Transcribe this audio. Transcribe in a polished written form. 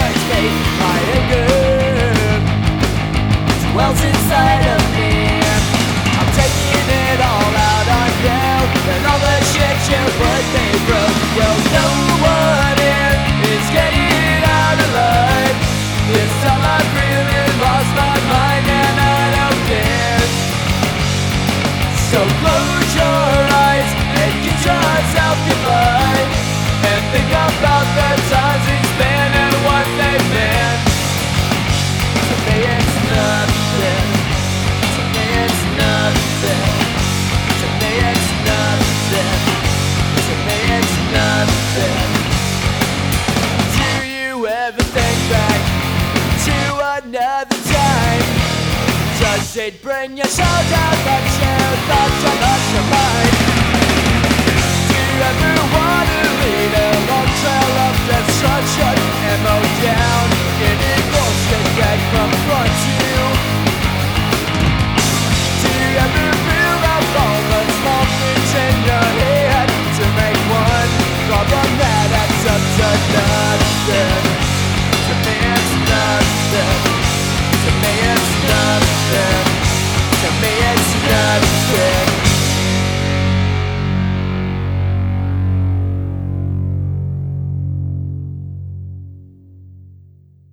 hurts me, my anger wells inside of me. I'm taking it all out on you and all the shit you put me through. Well, no one here is getting out alive. This time I've really lost my mind and I don't care. So close your eyes and get yourself goodbye, and think about the times it's been and what they've been. To me it's nothing. To me it's nothing. To me it's nothing. To me it's nothing. Do you ever think back to another time? Does it bring your soul down but you thought you lost your mind? Do you ever want to